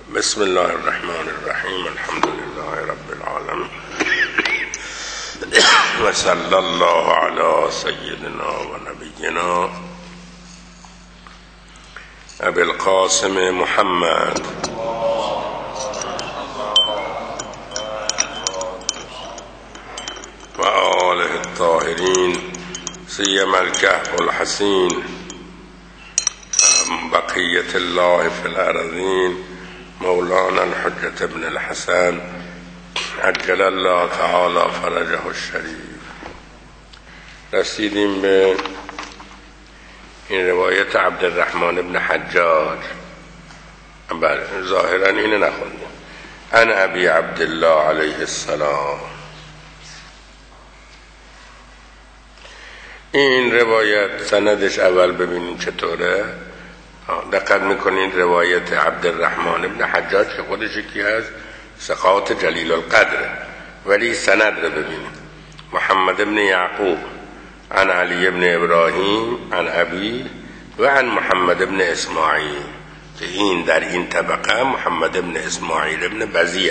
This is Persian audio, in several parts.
بسم الله الرحمن الرحیم. الحمد لله رب العالمین و صلی الله علی سیدنا و نبینا ابی القاسم محمد و آله الطاهرین سیما الکهف الحسین بقیة الله فی الارضین مولانا الحجة ابن الحسن عجل الله تعالی فرجه الشریف. رسیدیم به این روایت عبدالرحمن ابن حجاج. بله، ظاهرا اینه نخوندیم. عن ابی عبدالله علیه السلام. این روایت سندش اول ببینیم چطوره. دقت میکنین روایت عبدالرحمن ابن حجاج که خودش یکی از ثقات جلیل القدر، ولی سند رو ببینیم. محمد ابن یعقوب عن علی ابن ابراهیم عن ابی و عن محمد ابن اسماعیل، که این در این طبقه محمد ابن اسماعیل ابن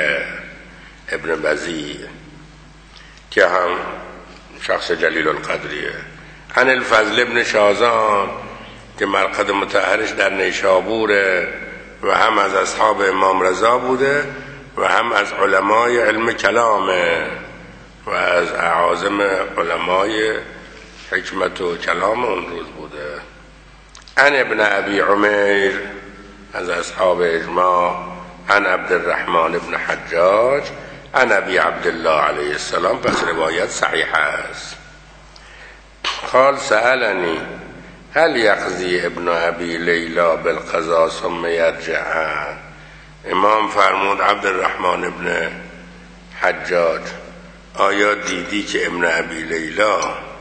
بزیع که هم شخص جلیل القدریه. عن الفضل ابن شازان که مرقد مطهرش در نیشابوره و هم از اصحاب امام رضا بوده و هم از علمای علم کلامه و از اعاظم علمای حکمت و کلام اون روز بوده. عن ابن ابی عمیر از اصحاب اجماع عن عبدالرحمن ابن حجاج عن ابی عبدالله علیه السلام. پس روایت صحیح است. قال سألنی هل یقضی ابن ابی لیلا بالقضا ثم یرجع. امام فرمود عبدالرحمن ابن حجاج آیا دیدی که ابن ابی لیلا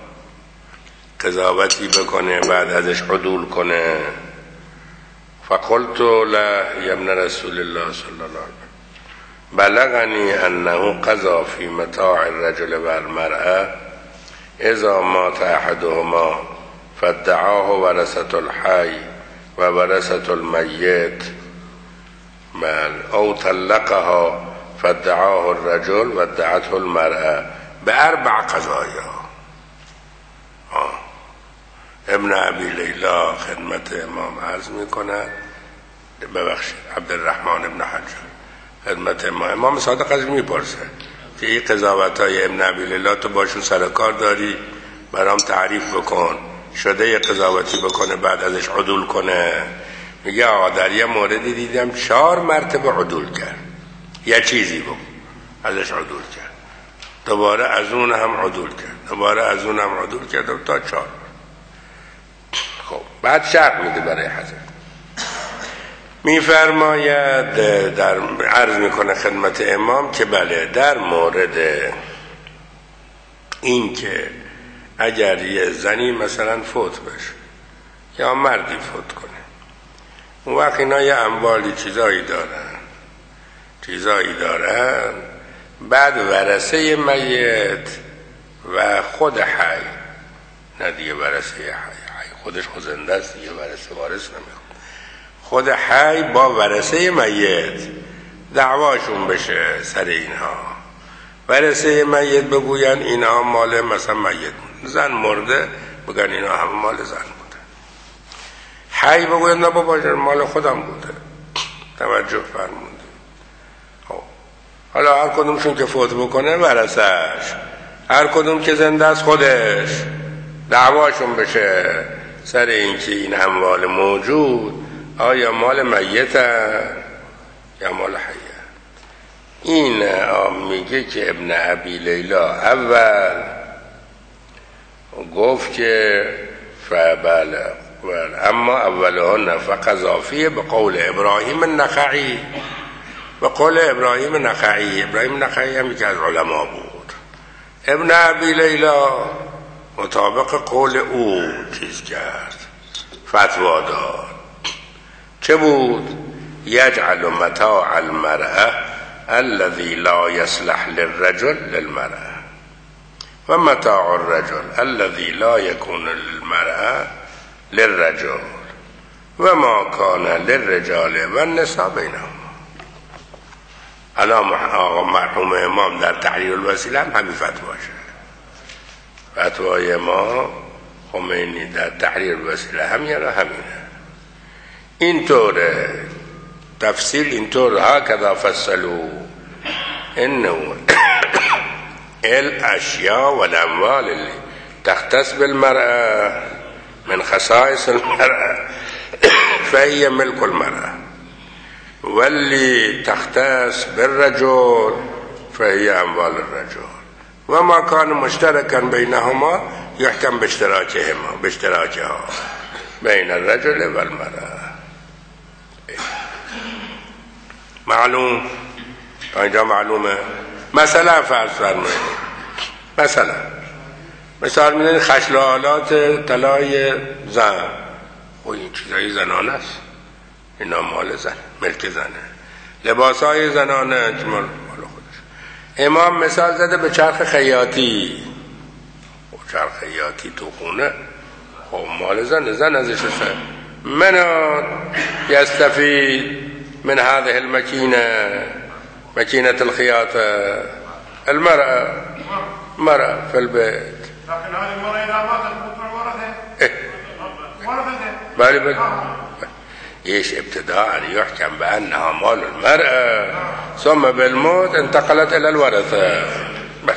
قضاوتی بکنه بعد ازش عدول کنه؟ فقلت لا یا ابن رسول الله صلی الله علیه وسلم بلغنی انه قضا فی متاع الرجل والمرأة اذا مات احدهما فادعاه ورثة الحي و ورثة المیت او طلقها فادعاه الرجل و ادعته المرأة باربع قضایا. ابن ابی لیلا خدمت امام عرض میکند، ببخشید عبدالرحمن ابن حجاج خدمت امام صادق از میپرسه که این قضاوتای ابن ابی لیلا تو باشون سر کار داری، برام تعریف بکن. شده یه قضاوتی بکنه بعد ازش عدول کنه؟ میگه آقا در یه موردی دیدم 4 مرتبه عدول کرد، یه چیزی بود ازش عدول کرد، دوباره از اون هم عدول کرد، دوباره از اون هم عدول کرد تا 4. خب بعد شرط میده برای حضرت، میفرماید در عرض میکنه خدمت امام که بله در مورد این که اگر یه زنی مثلا فوت بشه یا مردی فوت کنه، اون وقت اینا یه اموالی چیزایی دارن بعد ورثه میت و خود حی، نه دیگه ورثه حی خودش زنده است دیگه، ورثه وارث نمیخواد، خود حی با ورثه میت دعواشون بشه سر اینها. ورثه میت بگوین اینا مال مثلا میت، زن مرده بگن اینا همه مال زن بوده. حی بگوین نه بابا مال خودم بوده. توجه فرمونده. حالا هر کدومشون که فوت بکنه ورثه‌اش، هر کدوم که زنده است خودش دعواشون بشه سر این که این اموال موجود آیا مال میته یا مال حیه. این میگه که ابن ابی لیلا اول گفت که فبله اما اولهن فقضافیه به قول ابراهیم النخعی. به قول ابراهیم النخعی هم یکی از علما بود. ابن ابی لیلا مطابق قول او چیز کرد، فتوا داد. چه بود؟ یجعل متاع المرأة الذي لا يصلح للرجل للمرأة و متاع الرجل الذي لا يكون للمرأة للرجل و ما کان للرجال و النساء بینهم. الان آقا مرحوم امام در تحریر الوسیله هم همین فتواشه، فتوای ما خمینی در تحریر الوسیله هم یعنی همینه. اینطوره تفصیل، اینطور هکذا فصلوا انه الاشیاء والاموال اللي تختص بالمرأة من خصائص المرأة فهي ملك المرأة، واللي تختص بالرجل فهي اموال الرجل، وما كان مشتركا بينهما يحكم باشتراكها بين الرجل والمرأة. معلوم؟ اینجا معلومه. مثلا فرض فرمایید، مثال میدونید خشلالات طلای زن، خب این چیزای زنانه است، اینا مال زن، ملک زنه. لباسای زنانه مال خودش. امام مثال زده به چرخ خیاطی، خب چرخ خیاطی تو خونه خب مال زن، زن ازش است. من یستفید من هذه الماكينة ماكينة الخياطة المرأة في البيت. لكن هذه المرأة إذا ماتت ورثته بل ايش ابتداء يحكم بأنها مال المرأة ثم بالموت انتقلت إلى الورثة. بس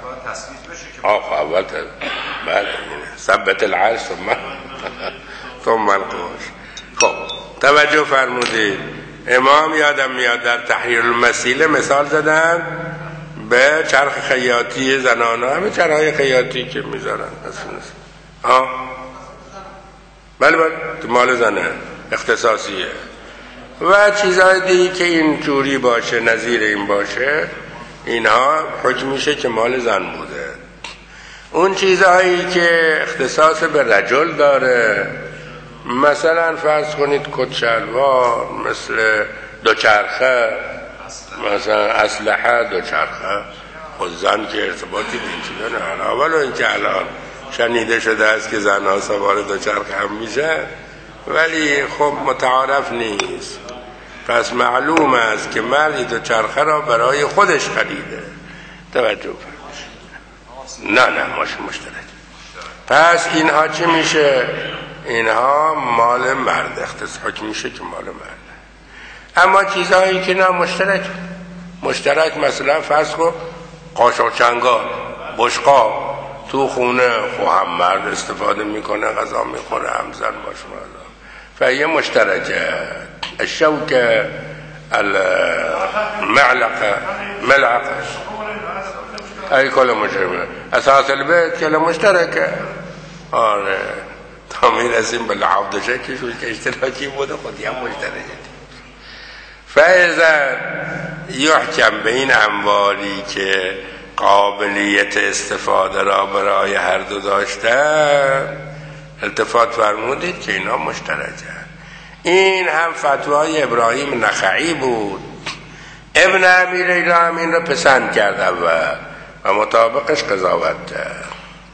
أول ثبت العرش ثم القوش. خب توجه فرمودید. امام یادم میاد در تحریر المسیله مثال زدن به چرخ خیاطی زنانه، همه چرخهای خیاطی که میذارن بله مال زنه، اختصاصیه. و چیزهای دیگه که این جوری باشه، نظیر این باشه، اینها حکم میشه که مال زن بوده. اون چیزهایی که اختصاص به رجل داره، مثلا فرض کنید کت شلوار، مثل دوچرخه، مثلا اسلحه دوچرخه، خود زن که ارتباطی به این چیزا نه. اولو این که الان شنیده شده است که زنها سوار دوچرخه هم میشه، ولی خب متعارف نیست. پس معلوم است که مردی دوچرخه را برای خودش خریده. توجه فرمایید. نه مشترک. پس اینها چی میشه؟ اینها مال مرد، اختصاص حکم میشه که مال مرد. اما چیزهایی که نه مشترک مثلا فرض کن قاشق چنگال، بشقاب تو خونه، خب هم مرد استفاده میکنه، غذا میخوره، هم زن باشه. فهي مشترکه. الشوكه، المعلقه، ملعقه، ای کل مشترکه. اساس البيت کل مشترکه. آره تا میرسیم به لعاب شکشون که اشتراکی بوده، خودی هم مشترکه. فاذا یحکم به این اموالی که قابلیت استفاده را برای هر دو داشتن، التفات فرمودید که اینا مشترکه. این هم فتوای ابراهیم نخعی بود. ابن امیر اینا این را پسند کرد و مطابقش قضاوت کرد.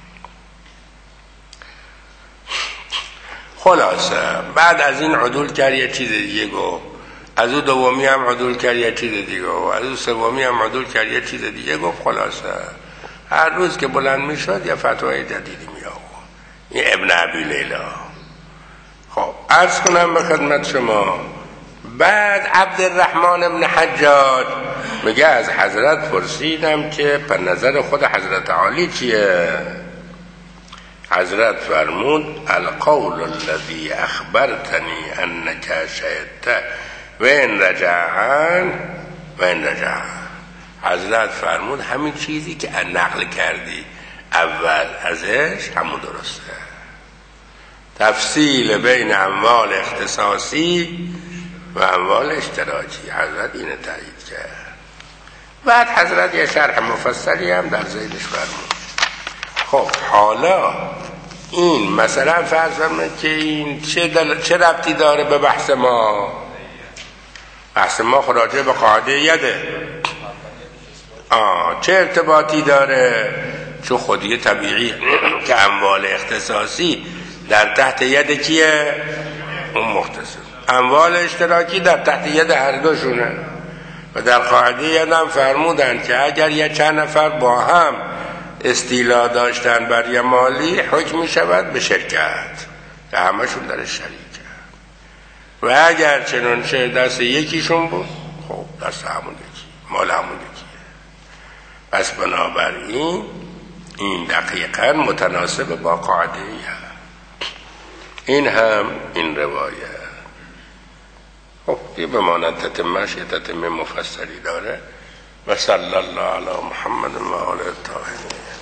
خلاصه بعد از این عدول کرد یه چیز دیگه گفت، از او دومی هم عدول کرد یه چیز دیگه گفت، از او سومی هم عدول کرد یه چیز دیگه گفت. خلاصه هر روز که بلند میشد یه فتوای جدیدی می آورد. این ابن ابی لیلا. خب عرض کنم به خدمت شما، بعد عبدالرحمن ابن حجاج میگه از حضرت پرسیدم که پر نظر خود حضرت عالی چیه؟ حضرت فرمود القول الذي اخبرتني انك شهدت و ان رجع. حضرت فرمود همین چیزی که نقل کردی اول ازش همون درسته. تفصیل بین اموال اختصاصی و اموال اشتراکی، حضرت اینو تایید کرد. بعد حضرت یه شرح مفصلی هم در زیدش فرمود. خب حالا این مثلا فرض فرمایید که این چه ربطی داره به بحث ما؟ بحث ما راجع به قاعده یده. چه ارتباطی داره؟ چون خودی طبیعی که اموال اختصاصی در تحت ید کیه؟ اون مختص. اموال اشتراکی در تحت ید هر دوشونه. و در قاعده یادم فرمودن که اگر یه چند نفر با هم استیلا داشتن بر یه مالی، حکم می شود به شرکت که همشون در شریکه، و اگر چنانچه دست یکیشون بود، خب دست همون یکی، مال همون یکیه. پس بنابراین این دقیقا متناسب با قاعده این هم این روایت. خب یه بماند تتمش، یه تتمه مفصلی داره. و صلی الله علی محمد و آله الطاهرین.